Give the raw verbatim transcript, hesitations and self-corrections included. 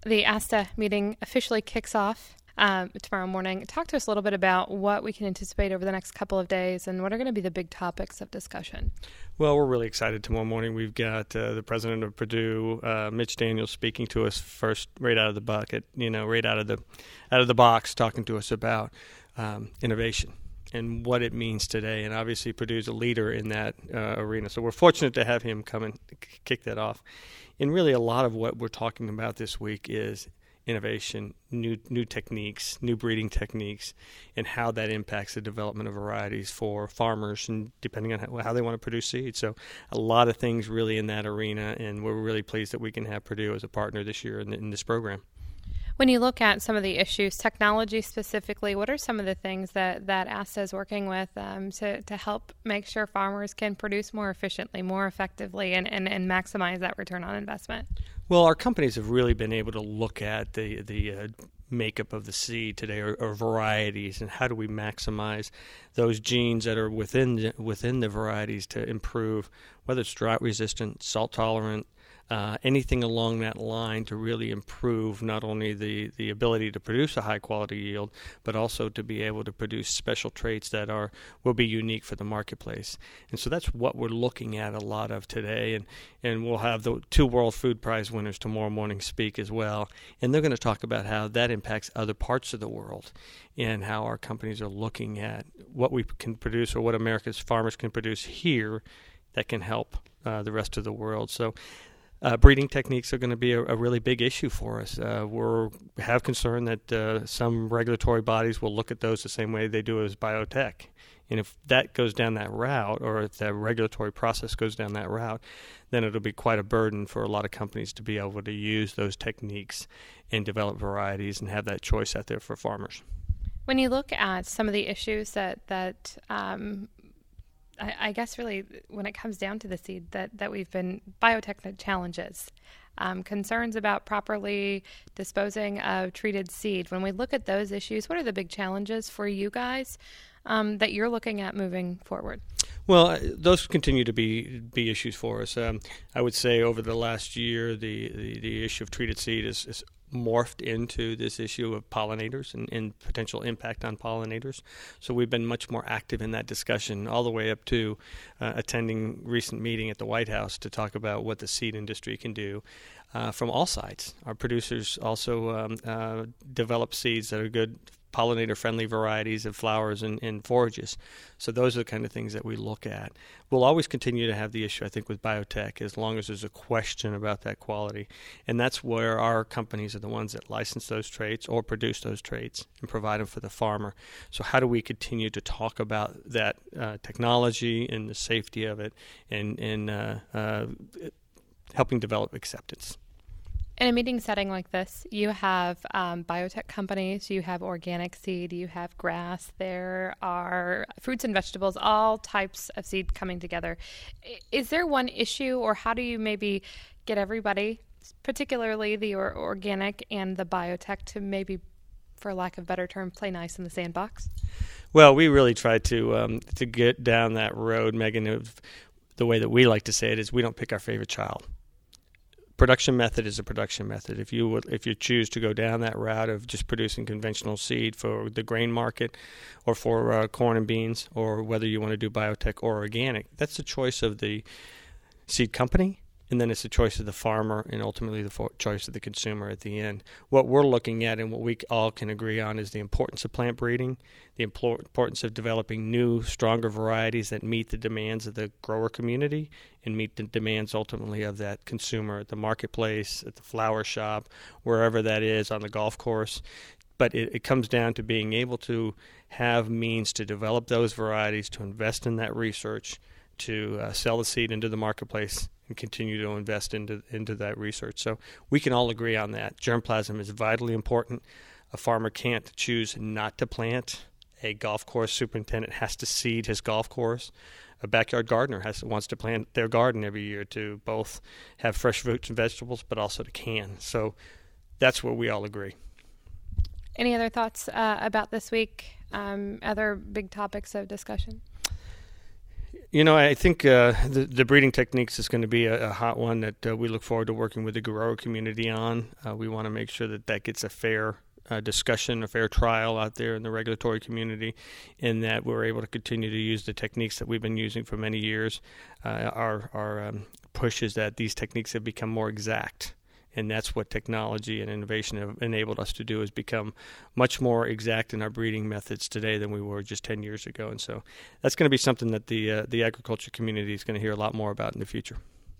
The ASTA meeting officially kicks off um, tomorrow morning. Talk to us a little bit about what we can anticipate over the next couple of days and what are going to be the big topics of discussion. Well, we're really excited tomorrow morning. We've got uh, the president of Purdue, uh, Mitch Daniels, speaking to us first, right out of the bucket, you know, right out of the out of the box, talking to us about um, innovation and what it means today. And obviously, Purdue's a leader in that uh, arena. So we're fortunate to have him come and kick that off. And really, a lot of what we're talking about this week is innovation, new new techniques, new breeding techniques, and how that impacts the development of varieties for farmers and depending on how, how they want to produce seed. So a lot of things really in that arena, and we're really pleased that we can have Purdue as a partner this year in, in this program. When you look at some of the issues, technology specifically, what are some of the things that, that ASTA is working with um, to, to help make sure farmers can produce more efficiently, more effectively, and, and, and maximize that return on investment? Well, our companies have really been able to look at the, the uh, makeup of the seed today, or, or varieties, and how do we maximize those genes that are within the, within the varieties to improve, whether it's drought resistant, salt tolerant, Uh, anything along that line to really improve not only the, the ability to produce a high-quality yield, but also to be able to produce special traits that are will be unique for the marketplace. And so that's what we're looking at a lot of today. And, and we'll have the two World Food Prize winners tomorrow morning speak as well. And they're going to talk about how that impacts other parts of the world and how our companies are looking at what we can produce or what America's farmers can produce here that can help uh, the rest of the world. So Uh, breeding techniques are going to be a, a really big issue for us. Uh, we're have concern that uh, some regulatory bodies will look at those the same way they do as biotech. And if that goes down that route, or if the regulatory process goes down that route, then it'll be quite a burden for a lot of companies to be able to use those techniques and develop varieties and have that choice out there for farmers. When you look at some of the issues that, that um, I guess really when it comes down to the seed that, that we've been, biotech challenges, um, concerns about properly disposing of treated seed. When we look at those issues, what are the big challenges for you guys um, that you're looking at moving forward? Well, those continue to be be issues for us. Um, I would say over the last year, the, the, the issue of treated seed is, is morphed into this issue of pollinators and, and potential impact on pollinators. So we've been much more active in that discussion, all the way up to uh, attending recent meeting at the White House to talk about what the seed industry can do uh, from all sides. Our producers also um, uh, develop seeds that are good pollinator-friendly varieties of flowers and, and forages. So those are the kind of things that we look at. We'll always continue to have the issue, I think, with biotech as long as there's a question about that quality. And that's where our companies are the ones that license those traits or produce those traits and provide them for the farmer. So how do we continue to talk about that uh, technology and the safety of it and, and uh, uh, helping develop acceptance? In a meeting setting like this, you have um, biotech companies, you have organic seed, you have grass, there are fruits and vegetables, all types of seed coming together. Is there one issue, or how do you maybe get everybody, particularly the or- organic and the biotech, to maybe, for lack of a better term, play nice in the sandbox? Well, we really try to um, to get down that road, Megan. Of the way that we like to say it is we don't pick our favorite child. Production method is a production method. If you would, if you choose to go down that route of just producing conventional seed for the grain market or for uh, corn and beans, or whether you want to do biotech or organic, that's the choice of the seed company, and then it's the choice of the farmer and ultimately the for- choice of the consumer at the end. What we're looking at and what we all can agree on is the importance of plant breeding, the impl- importance of developing new, stronger varieties that meet the demands of the grower community and meet the demands ultimately of that consumer at the marketplace, at the flower shop, wherever that is, on the golf course. But it, it comes down to being able to have means to develop those varieties, to invest in that research, to uh, sell the seed into the marketplace, and continue to invest into into that research. So we can all agree on that. Germplasm is vitally important. A farmer can't choose not to plant. A golf course superintendent has to seed his golf course. A backyard gardener has wants to plant their garden every year to both have fresh fruits and vegetables, but also to can. So that's where we all agree. Any other thoughts uh, about this week? Um, other big topics of discussion? You know, I think uh, the, the breeding techniques is going to be a, a hot one that uh, we look forward to working with the grower community on. Uh, we want to make sure that that gets a fair uh, discussion, a fair trial out there in the regulatory community, and that we're able to continue to use the techniques that we've been using for many years. Uh, our our um, push is that these techniques have become more exact. And that's what technology and innovation have enabled us to do, is become much more exact in our breeding methods today than we were just ten years ago. And so that's going to be something that the uh, the agriculture community is going to hear a lot more about in the future.